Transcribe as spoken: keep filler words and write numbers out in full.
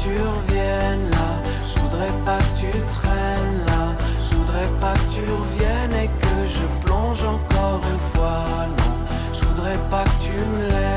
tu reviennes là. Je voudrais pas que tu traînes là. Je voudrais pas que tu reviennes et que je plonge encore une fois. Non, je voudrais pas que tu me laisses.